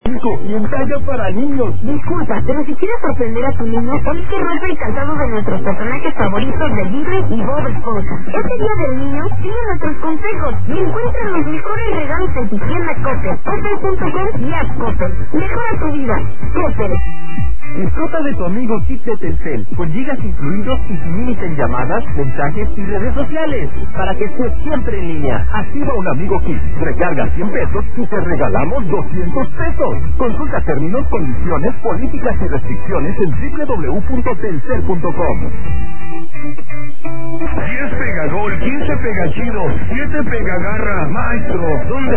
Y en talla para niños. Disculpa, pero si quieres sorprender a tu niño, hoy que rompe el calzado de nuestros personajes favoritos de Disney y Bob Esponja. Este día del niño, sigue nuestros consejos y encuentra los mejores regalos en tu tienda Coppel. Coppel.com y app Coppel. Mejora tu vida. Coppel. Disfruta de tu amigo kit de Telcel, con gigas incluidos y sin límite en llamadas, mensajes y redes sociales, para que estés siempre en línea. Activa un amigo kit, recarga 100 pesos y te regalamos 200 pesos. Consulta términos, condiciones, políticas y restricciones en www.telcel.com. 10 pega gol, 15 pega chido, 7 pega garra, maestro. ¿Dónde